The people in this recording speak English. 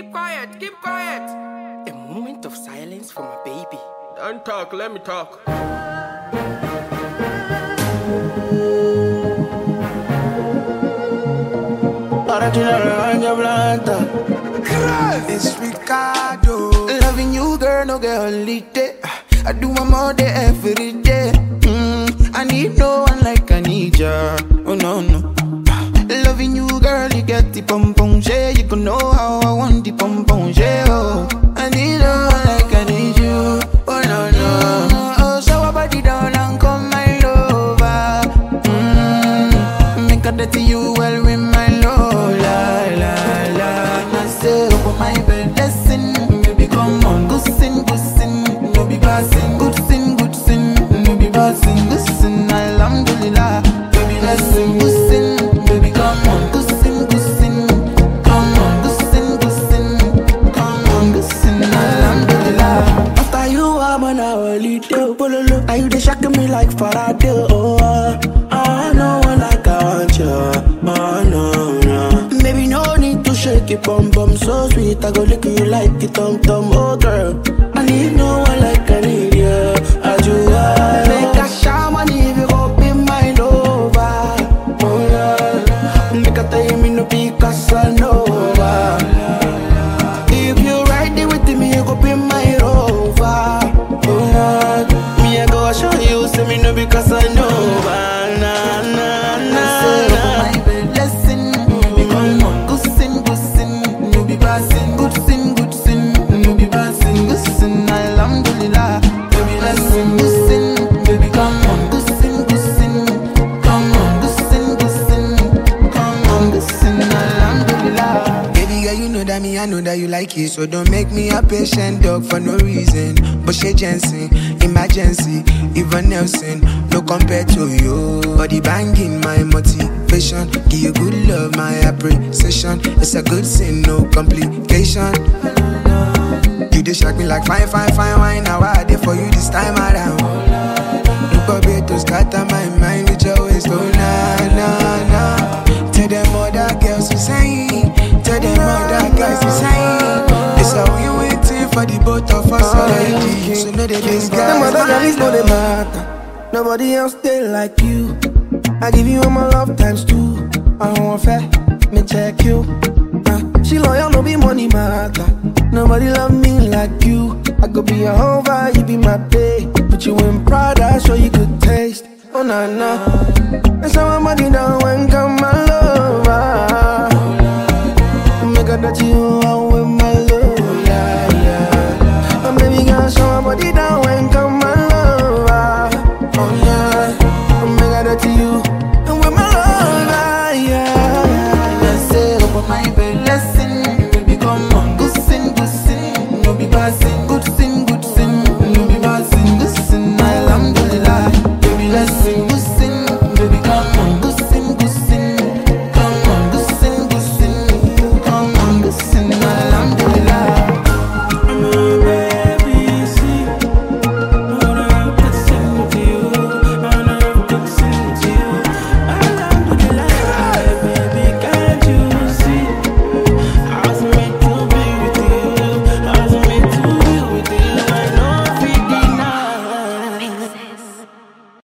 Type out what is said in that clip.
Keep quiet, keep quiet. A moment of silence for my baby. Don't talk, let me talk. Ahora tiene rebaño planta. It's Ricardo. Loving you, girl, no get holiday. I do my more day every day. I need no one like I need ya. Oh no, no. Loving you, girl, you get the pom pom shit. You can know how I want the pom pom shit. Oh, I need no one like I need you. Oh no, no. Oh, so I body down and come my lover. Make a dirty you well with my love. La la la. I say over my bed, listen, baby, come on, good sin, no be passing, good sin, no be passing, good sin, alhamdulillah, baby, listen, good sin, baby, come on, good sin, come on, good sin, come on, good sin, alhamdulillah. After you, I'm on a holiday, pololo, are you the shocking me like Faraday? Oh, no one like I want you, oh no, no. Baby, no need to shake it, bum bum, so sweet. I go lick you like it, tum tum, oh girl. I need no one like I need you. I do make a shaman if you go be my lover. Oh yeah, make a time in no be Casanova. If you ride it with me, you go be my rover. Oh yeah, me I go show you, say me no be Casanova. Na na na na. My bed, listen, baby, come on, good sin, no be passing, good sin, no be passing, good sin, alhamdulillah, baby, listen, good sin, baby, come on, good sin, come on, good sin, come on, good sin, alhamdulillah. Baby girl, you know that me, I know that you like it, so don't make me a patient dog for no reason. But she Jensen, emergency, Even Nelson, no compare to you. Body banging, my motivation, give you good love, my appreciation. It's a good sin, no complication. You dey shock me like fine wine. Now I did for you this time around. Look up here to scatter my mind with your waist, oh na na na. Tell them other girls to say, tell them other guys to say. It's how we waiting for the both of us already. So know that this guy. Them other guys know they matter. Nobody else they like you. I give you all my love times 2. I don't want fair, me check you. She loyal, no be money matter. Nobody love me like you. I could be a whole vibe, you be my babe. Put you in Prada, show you good taste. Oh na na, that's how my money down when come my lover. Make a that you